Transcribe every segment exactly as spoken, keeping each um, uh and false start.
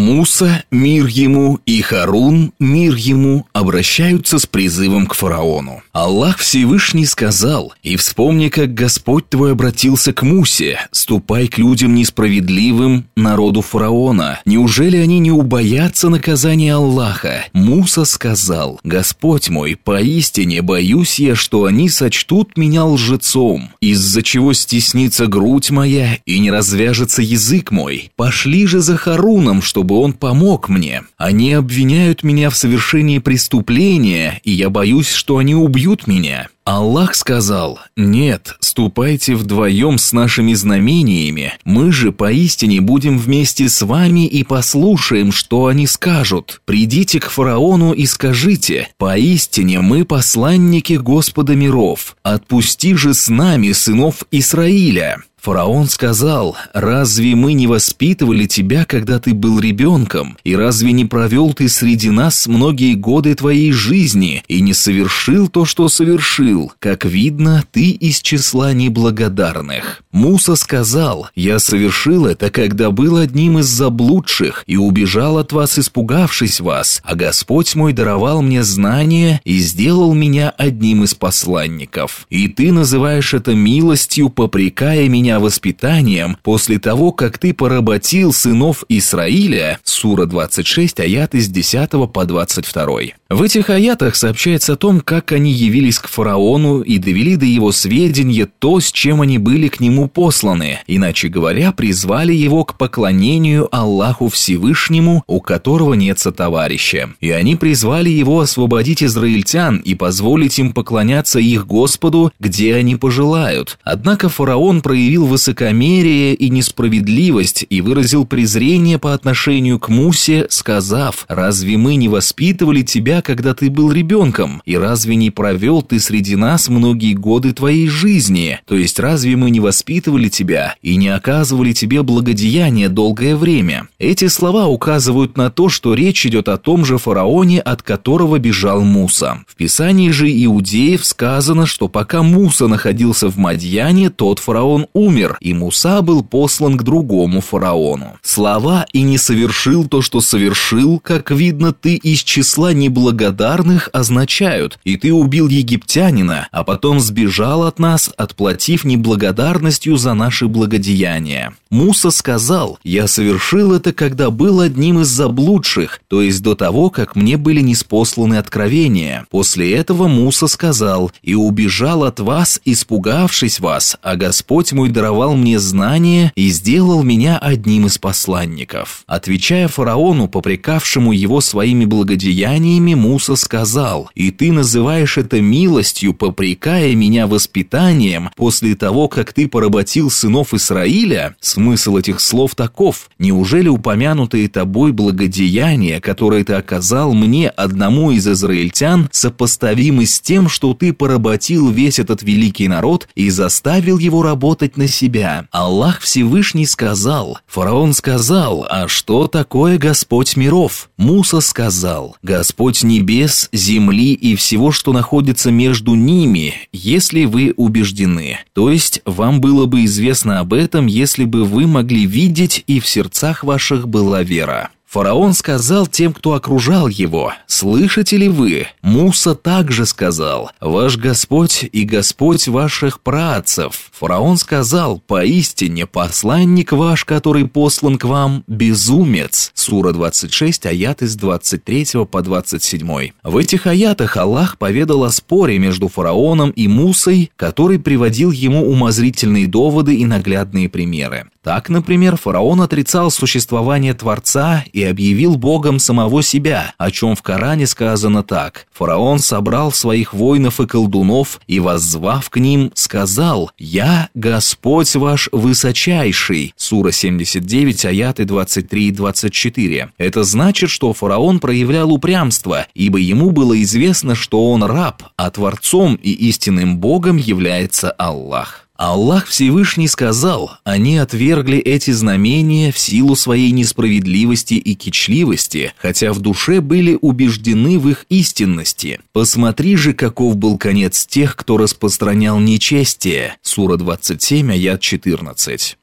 Муса, мир ему, и Харун, мир ему, обращаются с призывом к фараону. Аллах Всевышний сказал: «И вспомни, как Господь твой обратился к Мусе: ступай к людям несправедливым, народу фараона. Неужели они не убоятся наказания Аллаха?» Муса сказал: «Господь мой, поистине боюсь я, что они сочтут меня лжецом, из-за чего стеснится грудь моя и не развяжется язык мой. Пошли же за Харуном, чтобы он помог мне. Они обвиняют меня в совершении преступления, и я боюсь, что они убьют меня». Аллах сказал: «Нет, ступайте вдвоем с нашими знамениями, мы же поистине будем вместе с вами и послушаем, что они скажут. Придите к фараону и скажите: поистине мы посланники Господа миров, отпусти же с нами сынов Исраиля». Фараон сказал: «Разве мы не воспитывали тебя, когда ты был ребенком? И разве не провел ты среди нас многие годы твоей жизни и не совершил то, что совершил? Как видно, ты из числа неблагодарных». Муса сказал: «Я совершил это, когда был одним из заблудших и убежал от вас, испугавшись вас, а Господь мой даровал мне знания и сделал меня одним из посланников. И ты называешь это милостью, попрекая меня воспитанием после того, как ты поработил сынов Исраиля». Сура двадцать шесть, аяты с десятого по двадцать второй. В этих аятах сообщается о том, как они явились к фараону и довели до его сведения то, с чем они были к нему посланы, иначе говоря, призвали его к поклонению Аллаху Всевышнему, у которого нет сотоварища. И они призвали его освободить израильтян и позволить им поклоняться их Господу, где они пожелают. Однако фараон проявил высокомерие и несправедливость и выразил презрение по отношению к Мусе, сказав: «Разве мы не воспитывали тебя, когда ты был ребенком? И разве не провел ты среди нас многие годы твоей жизни? То есть разве мы не воспитывали тебя и не оказывали тебе благодеяния долгое время?» Эти слова указывают на то, что речь идет о том же фараоне, от которого бежал Муса. В Писании же иудеев сказано, что пока Муса находился в Мадьяне, тот фараон умер, и Муса был послан к другому фараону. Слова «и не совершил то, что совершил, как видно, ты из числа неблагодарных» означают: «и ты убил египтянина, а потом сбежал от нас, отплатив неблагодарностью за наши благодеяния». Муса сказал: «Я совершил это, когда был одним из заблудших, то есть до того, как мне были ниспосланы откровения». После этого Муса сказал: «и убежал от вас, испугавшись вас, а Господь мой даровал мне знания и сделал меня одним из посланников». Отвечая фараону, попрекавшему его своими благодеяниями, Муса сказал: «И ты называешь это милостью, попрекая меня воспитанием после того, как ты поработил сынов Исраиля?» Смысл этих слов таков: неужели упомянутые тобой благодеяния, которые ты оказал мне, одному из израильтян, сопоставимы с тем, что ты поработил весь этот великий народ и заставил его работать на себя? Аллах Всевышний сказал. Фараон сказал: «А что такое Господь миров?» Муса сказал: «Господь небес, земли и всего, что находится между ними, если вы убеждены. То есть вам было бы известно об этом, если бы вы могли видеть, и в сердцах ваших была вера». Фараон сказал тем, кто окружал его: «Слышите ли вы?» Муса также сказал: «Ваш Господь и Господь ваших праотцев». Фараон сказал: «Поистине посланник ваш, который послан к вам, безумец». Сура двадцать шесть, аяты с двадцать третьего по двадцать седьмой. В этих аятах Аллах поведал о споре между фараоном и Мусой, который приводил ему умозрительные доводы и наглядные примеры. Так, например, фараон отрицал существование Творца и объявил Богом самого себя, о чем в Коране сказано так: «Фараон собрал своих воинов и колдунов и, воззвав к ним, сказал: «Я Господь ваш высочайший». Сура семьдесят девять, аяты двадцать три и двадцать четыре. Это значит, что фараон проявлял упрямство, ибо ему было известно, что он раб, а Творцом и истинным Богом является Аллах. Аллах Всевышний сказал: «Они отвергли эти знамения в силу своей несправедливости и кичливости, хотя в душе были убеждены в их истинности. Посмотри же, каков был конец тех, кто распространял нечестие». Сура двадцать семь, аят четырнадцать.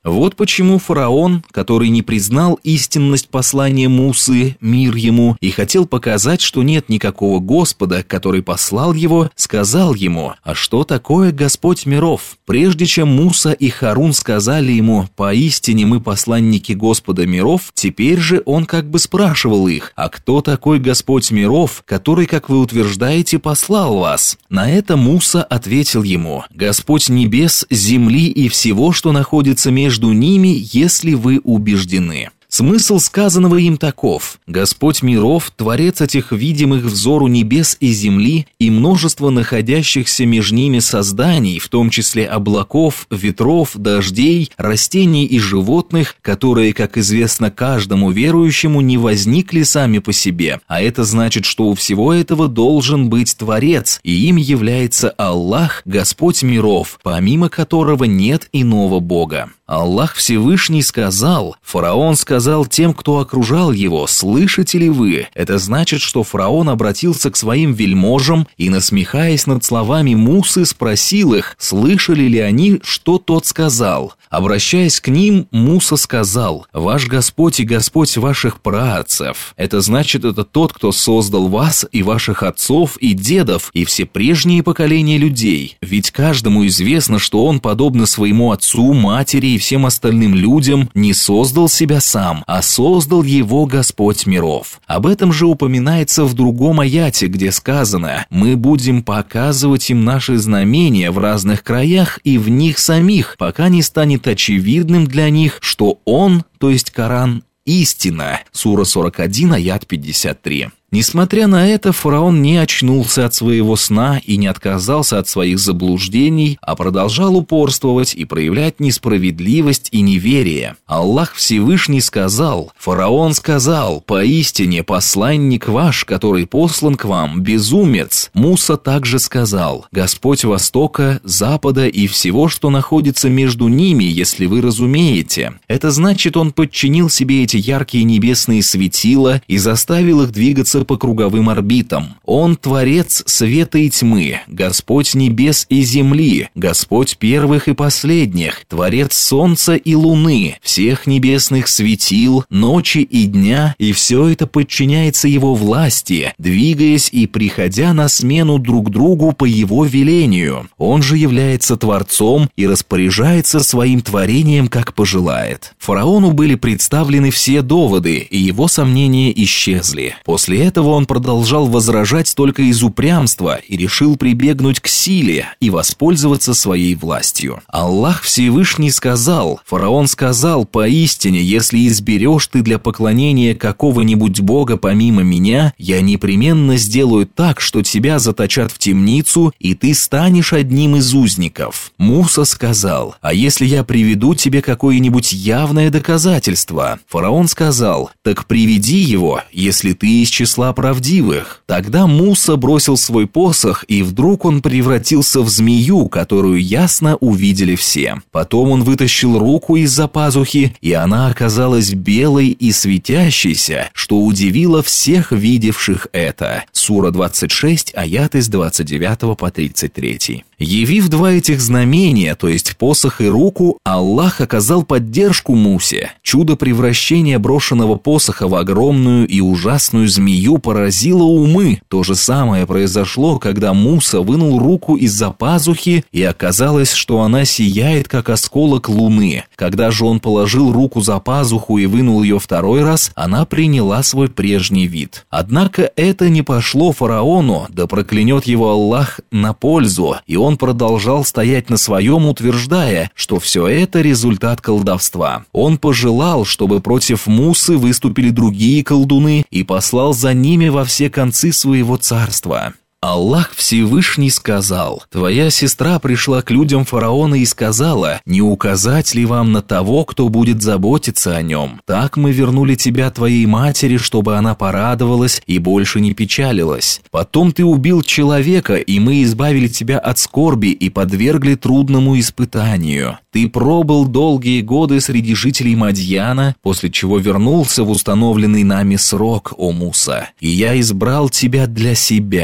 Вот почему фараон, который не признал истинность послания Мусы, мир ему, и хотел показать, что нет никакого Господа, который послал его, сказал ему: «А что такое Господь миров?» Прежде чем Муса и Харун сказали ему: «Поистине мы посланники Господа миров», теперь же он как бы спрашивал их: «А кто такой Господь миров, который, как вы утверждаете, послал вас?» На это Муса ответил ему: «Господь небес, земли и всего, что находится между ними, если вы убеждены». Смысл сказанного им таков: Господь миров, Творец этих видимых взору небес и земли и множество находящихся между ними созданий, в том числе облаков, ветров, дождей, растений и животных, которые, как известно каждому верующему, не возникли сами по себе, а это значит, что у всего этого должен быть Творец, и им является Аллах, Господь миров, помимо которого нет иного Бога. Аллах Всевышний сказал, фараон сказал тем, кто окружал его: «Слышите ли вы?» Это значит, что фараон обратился к своим вельможам и, насмехаясь над словами Мусы, спросил их, слышали ли они, что тот сказал. Обращаясь к ним, Муса сказал: «Ваш Господь и Господь ваших праотцев». Это значит, это тот, кто создал вас и ваших отцов и дедов и все прежние поколения людей. Ведь каждому известно, что он, подобно своему отцу, матери и всем остальным людям, не создал себя сам, а создал его Господь миров. Об этом же упоминается в другом аяте, где сказано: «Мы будем показывать им наши знамения в разных краях и в них самих, пока не станет очевидным для них, что он, то есть Коран, истина». Сура сорок один, аят пятьдесят три. Несмотря на это, фараон не очнулся от своего сна и не отказался от своих заблуждений, а продолжал упорствовать и проявлять несправедливость и неверие. Аллах Всевышний сказал: «Фараон сказал: поистине посланник ваш, который послан к вам, безумец». Муса также сказал: «Господь Востока, Запада и всего, что находится между ними, если вы разумеете». Это значит, он подчинил себе эти яркие небесные светила и заставил их двигаться по круговым орбитам. Он Творец света и тьмы, Господь небес и земли, Господь первых и последних, Творец солнца и луны, всех небесных светил, ночи и дня, и все это подчиняется его власти, двигаясь и приходя на смену друг другу по его велению. Он же является Творцом и распоряжается своим творением, как пожелает. Фараону были представлены все доводы, и его сомнения исчезли. После этого он продолжал возражать только из упрямства и решил прибегнуть к силе и воспользоваться своей властью. Аллах Всевышний сказал: «Фараон сказал: поистине, если изберешь ты для поклонения какого-нибудь бога помимо меня, я непременно сделаю так, что тебя заточат в темницу, и ты станешь одним из узников». Муса сказал: «А если я приведу тебе какое-нибудь явное доказательство?» Фараон сказал: «Так приведи его, если ты из числа правдивых». Тогда Муса бросил свой посох, и вдруг он превратился в змею, которую ясно увидели все. Потом он вытащил руку из-за пазухи, и она оказалась белой и светящейся, что удивило всех видевших это. Сура двадцать шесть, аяты с двадцать девятого по тридцать третий. Явив два этих знамения, то есть посох и руку, Аллах оказал поддержку Мусе. Чудо превращения брошенного посоха в огромную и ужасную змею поразило умы. То же самое произошло, когда Муса вынул руку из-за пазухи, и оказалось, что она сияет, как осколок луны. Когда же он положил руку за пазуху и вынул ее второй раз, она приняла свой прежний вид. Однако это не пошло фараону, да проклянет его Аллах, на пользу, и он продолжал стоять на своем, утверждая, что все это результат колдовства. Он пожелал, чтобы против Мусы выступили другие колдуны, и послал за ними во все концы своего царства. Аллах Всевышний сказал: «Твоя сестра пришла к людям фараона и сказала: не указать ли вам на того, кто будет заботиться о нем? Так мы вернули тебя твоей матери, чтобы она порадовалась и больше не печалилась. Потом ты убил человека, и мы избавили тебя от скорби и подвергли трудному испытанию. Ты пробыл долгие годы среди жителей Мадьяна, после чего вернулся в установленный нами срок, о Муса, и я избрал тебя для себя».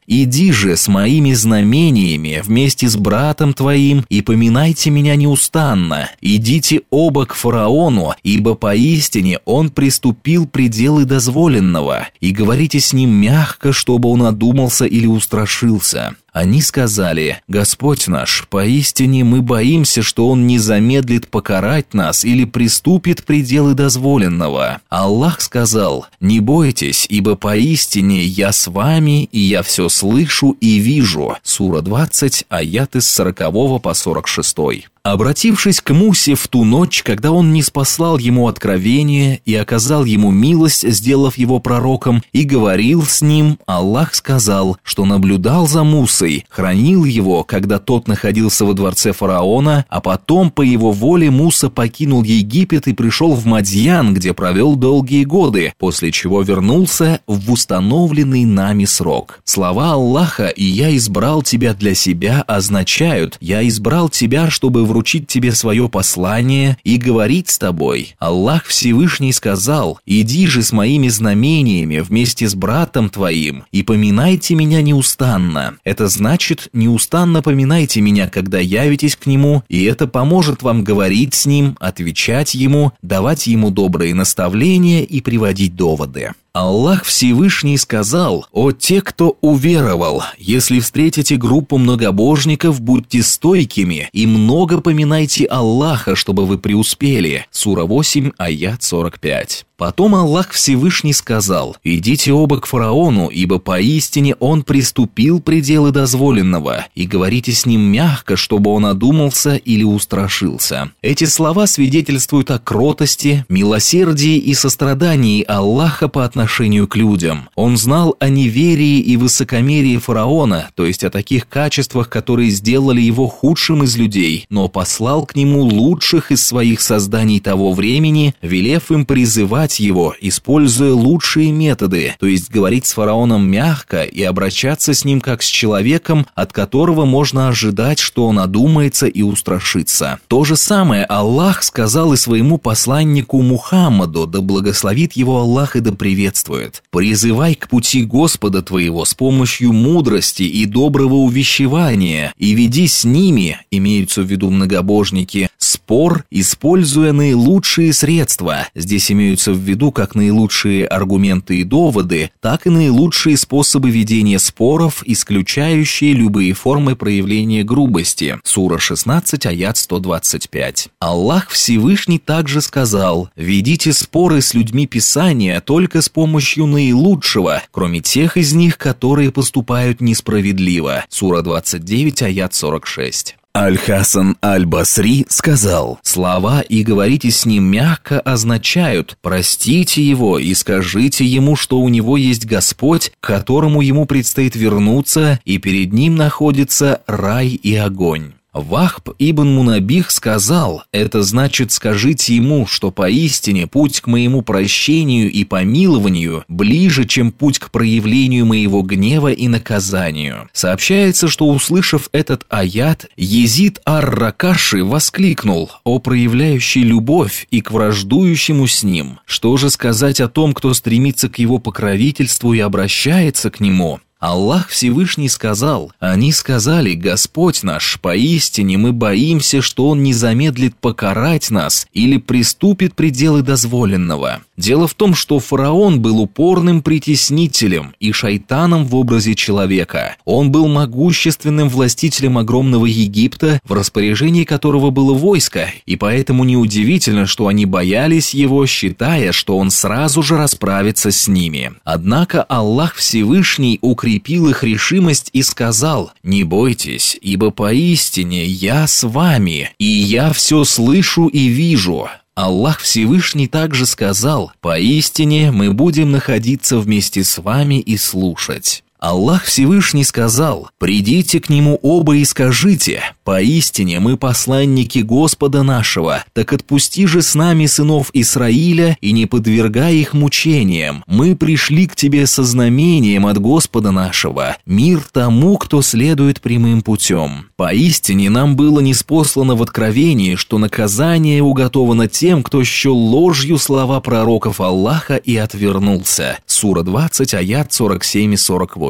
«Иди же с моими знамениями вместе с братом твоим и поминайте меня неустанно. Идите оба к фараону, ибо поистине он приступил пределы дозволенного, и говорите с ним мягко, чтобы он одумался или устрашился». Они сказали: «Господь наш, поистине мы боимся, что он не замедлит покарать нас или приступит пределы дозволенного». Аллах сказал: «Не бойтесь, ибо поистине я с вами, и я все слышу и вижу». Сура двадцать, аяты с сорокового по сорок шестой. Обратившись к Мусе в ту ночь, когда он ниспослал ему откровение и оказал ему милость, сделав его пророком, и говорил с ним, Аллах сказал, что наблюдал за Мусой, хранил его, когда тот находился во дворце фараона, а потом по его воле Муса покинул Египет и пришел в Мадьян, где провел долгие годы, после чего вернулся в установленный нами срок. Слова Аллаха «И я избрал тебя для себя» означают: «Я избрал тебя, чтобы вручить тебе свое послание и говорить с тобой». Аллах Всевышний сказал: «Иди же с моими знамениями вместе с братом твоим и поминайте меня неустанно». Это значит, неустанно поминайте меня, когда явитесь к нему, и это поможет вам говорить с ним, отвечать ему, давать ему добрые наставления и приводить доводы. Аллах Всевышний сказал: «О те, кто уверовал, если встретите группу многобожников, будьте стойкими и много поминайте Аллаха, чтобы вы преуспели». Сура восемь, аят сорок пять. Потом Аллах Всевышний сказал: «Идите оба к фараону, ибо поистине он приступил пределы дозволенного, и говорите с ним мягко, чтобы он одумался или устрашился». Эти слова свидетельствуют о кротости, милосердии и сострадании Аллаха по отношению к людям. Он знал о неверии и высокомерии фараона, то есть о таких качествах, которые сделали его худшим из людей, но послал к нему лучших из своих созданий того времени, велев им призывать его, используя лучшие методы, то есть говорить с фараоном мягко и обращаться с ним как с человеком, от которого можно ожидать, что он одумается и устрашится. То же самое Аллах сказал и своему посланнику Мухаммаду, да благословит его Аллах и да приветствует: «Призывай к пути Господа твоего с помощью мудрости и доброго увещевания, и веди с ними», имеются в виду многобожники, «спор, используя наилучшие средства». Здесь имеются в виду как наилучшие аргументы и доводы, так и наилучшие способы ведения споров, исключающие любые формы проявления грубости. Сура шестнадцать, аят сто двадцать пять. Аллах Всевышний также сказал: «Ведите споры с людьми Писания только с помощью наилучшего, кроме тех из них, которые поступают несправедливо». Сура двадцать девять, аят сорок шесть. Аль-Хасан Аль-Басри сказал: «Слова «и говорите с ним мягко» означают: простите его и скажите ему, что у него есть Господь, к которому ему предстоит вернуться, и перед ним находится рай и огонь». Вахб ибн Мунабих сказал: «Это значит, скажите ему, что поистине путь к моему прощению и помилованию ближе, чем путь к проявлению моего гнева и наказанию». Сообщается, что, услышав этот аят, Езид ар-Ракаши воскликнул: «О проявляющий любовь и к враждующему с ним! Что же сказать о том, кто стремится к его покровительству и обращается к нему?» Аллах Всевышний сказал: «Они сказали: Господь наш, поистине мы боимся, что он не замедлит покарать нас или приступит пределы дозволенного». Дело в том, что фараон был упорным притеснителем и шайтаном в образе человека. Он был могущественным властителем огромного Египта, в распоряжении которого было войско, и поэтому неудивительно, что они боялись его, считая, что он сразу же расправится с ними. Однако Аллах Всевышний укрепил их решимость и сказал: «Не бойтесь, ибо поистине я с вами, и я все слышу и вижу». Аллах Всевышний также сказал: «Поистине мы будем находиться вместе с вами и слушать». Аллах Всевышний сказал: «Придите к нему оба и скажите: поистине мы посланники Господа нашего, так отпусти же с нами сынов Исраиля и не подвергай их мучениям. Мы пришли к тебе со знамением от Господа нашего. Мир тому, кто следует прямым путем. Поистине нам было ниспослано в откровении, что наказание уготовано тем, кто счел ложью слова пророков Аллаха и отвернулся». Сура двадцать, аят сорок семь и сорок восемь.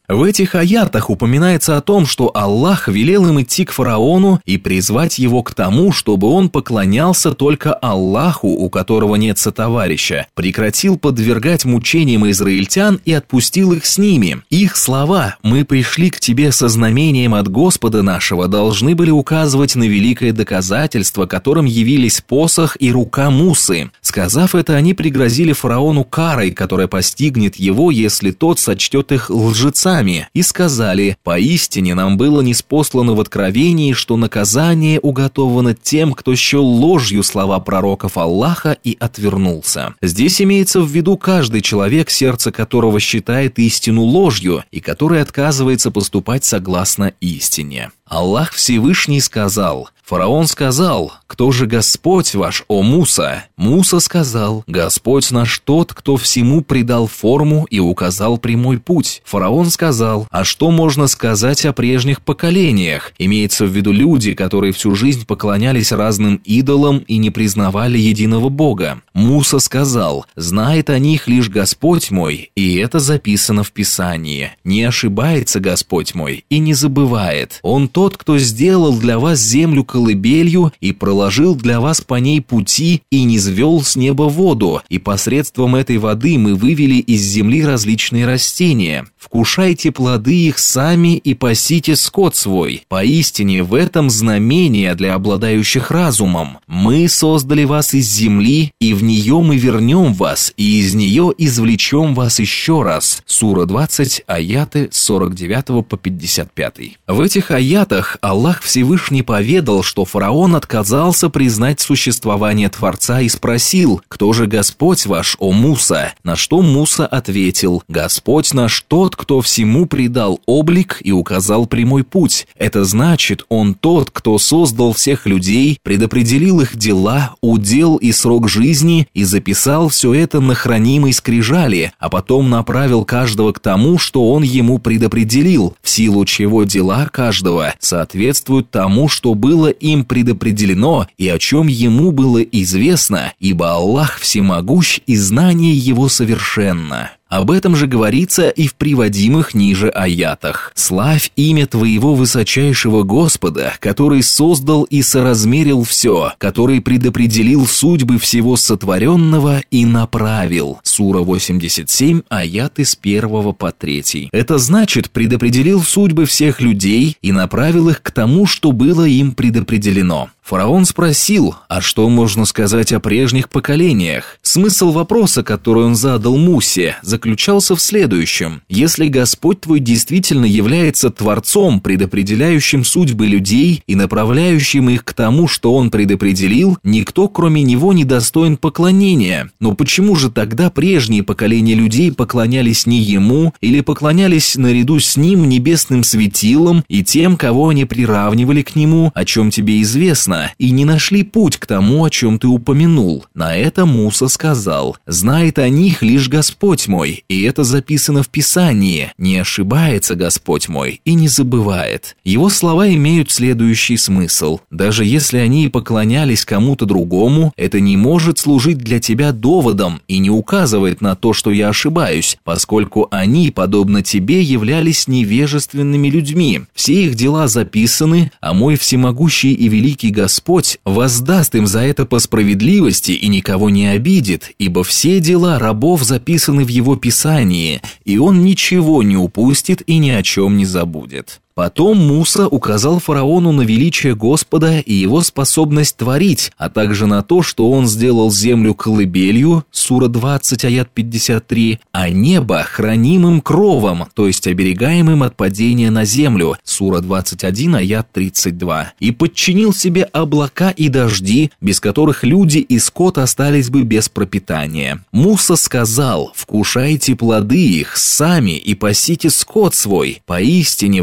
В этих аятах упоминается о том, что Аллах велел им идти к фараону и призвать его к тому, чтобы он поклонялся только Аллаху, у которого нет сотоварища, прекратил подвергать мучениям израильтян и отпустил их с ними. Их слова «Мы пришли к тебе со знамением от Господа нашего» должны были указывать на великое доказательство, которым явились посох и рука Мусы. Сказав это, они пригрозили фараону карой, которая постигнет его, если тот сочтет их лжецами, и сказали: «Поистине нам было ниспослано в откровении, что наказание уготовано тем, кто счел ложью слова пророков Аллаха и отвернулся». Здесь имеется в виду каждый человек, сердце которого считает истину ложью и который отказывается поступать согласно истине. Аллах Всевышний сказал: «Фараон сказал: кто же Господь ваш, о Муса?» Муса сказал: «Господь наш тот, кто всему придал форму и указал прямой путь». Фараон сказал: «А что можно сказать о прежних поколениях?» Имеется в виду люди, которые всю жизнь поклонялись разным идолам и не признавали единого Бога. Муса сказал: «Знает о них лишь Господь мой, и это записано в Писании. Не ошибается Господь мой и не забывает. Он тот, кто сделал для вас землю колыбелью и проложил для вас по ней пути и низвел с неба воду, и посредством этой воды мы вывели из земли различные растения. Вкушайте плоды их сами и пасите скот свой. Поистине в этом знамение для обладающих разумом. Мы создали вас из земли, и в нее мы вернем вас, и из нее извлечем вас еще раз». Сура двадцать, аяты с сорок девятого по пятьдесят пятый. В этих аятах Аллах Всевышний поведал, что фараон отказался признать существование Творца и спросил: «Кто же Господь ваш, о Муса?» На что Муса ответил: «Господь наш тот, кто всему придал облик и указал прямой путь. Это значит, Он тот, кто создал всех людей, предопределил их дела, удел и срок жизни и записал все это на хранимой скрижали, а потом направил каждого к тому, что Он ему предопределил, в силу чего дела каждого соответствуют тому, что было им предопределено и о чем ему было известно, ибо Аллах всемогущ и знание Его совершенно». Об этом же говорится и в приводимых ниже аятах. «Славь имя твоего высочайшего Господа, который создал и соразмерил все, который предопределил судьбы всего сотворенного и направил». Сура восемьдесят семь, аяты с первого по третий. Это значит, предопределил судьбы всех людей и направил их к тому, что было им предопределено. Фараон спросил: а что можно сказать о прежних поколениях? Смысл вопроса, который он задал Мусе, заключался в следующем: если Господь твой действительно является Творцом, предопределяющим судьбы людей и направляющим их к тому, что Он предопределил, никто кроме Него не достоин поклонения. Но почему же тогда прежние поколения людей поклонялись не Ему или поклонялись наряду с Ним небесным светилам и тем, кого они приравнивали к Нему, о чем тебе известно, и не нашли путь к тому, о чем ты упомянул? На это Муса сказал: «Знает о них лишь Господь мой, и это записано в Писании. Не ошибается Господь мой и не забывает». Его слова имеют следующий смысл: даже если они и поклонялись кому-то другому, это не может служить для тебя доводом и не указывает на то, что я ошибаюсь, поскольку они, подобно тебе, являлись невежественными людьми. Все их дела записаны, а мой всемогущий и великий Господь Господь воздаст им за это по справедливости и никого не обидит, ибо все дела рабов записаны в Его Писании, и Он ничего не упустит и ни о чем не забудет. Потом Муса указал фараону на величие Господа и его способность творить, а также на то, что он сделал землю колыбелью, сура двадцать, аят пятьдесят три, а небо хранимым кровом, то есть оберегаемым от падения на землю, сура двадцать один, аят тридцать два, и подчинил себе облака и дожди, без которых люди и скот остались бы без пропитания. Муса сказал: «Вкушайте плоды их сами и пасите скот свой. Поистине в этом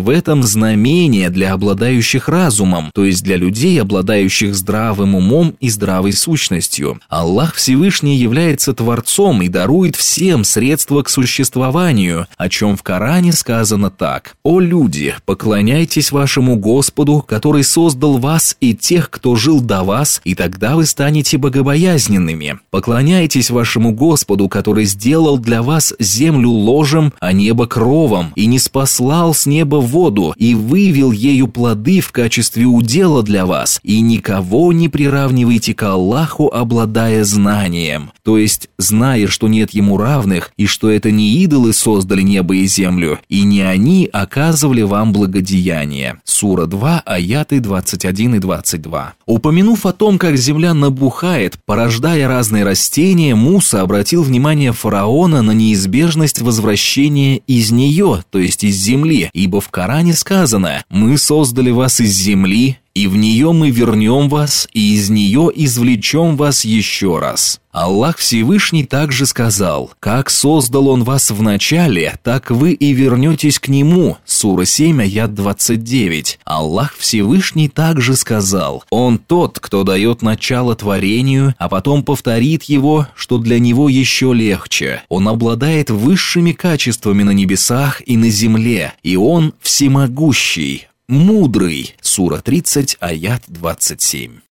им знамения для обладающих разумом, то есть для людей, обладающих здравым умом и здравой сущностью. Аллах Всевышний является Творцом и дарует всем средства к существованию, о чем в Коране сказано так: «О люди, поклоняйтесь вашему Господу, который создал вас и тех, кто жил до вас, и тогда вы станете богобоязненными. Поклоняйтесь вашему Господу, который сделал для вас землю ложем, а небо кровом, и не спаслал с неба воду, и вывел ею плоды в качестве удела для вас, и никого не приравнивайте к Аллаху, обладая знанием». То есть, зная, что нет ему равных, и что это не идолы создали небо и землю, и не они оказывали вам благодеяние. Сура два, аяты двадцать один и двадцать два. Упомянув о том, как земля набухает, порождая разные растения, Муса обратил внимание фараона на неизбежность возвращения из нее, то есть из земли, ибо в Коране сказано: «Мы создали вас из земли, и в нее мы вернем вас, и из нее извлечем вас еще раз». Аллах Всевышний также сказал: «Как создал Он вас в начале, так вы и вернетесь к Нему». Сура семь, аят двадцать девять. Аллах Всевышний также сказал: «Он тот, кто дает начало творению, а потом повторит его, что для него еще легче. Он обладает высшими качествами на небесах и на земле, и Он всемогущий, мудрый». Сура тридцать, аят двадцать семь.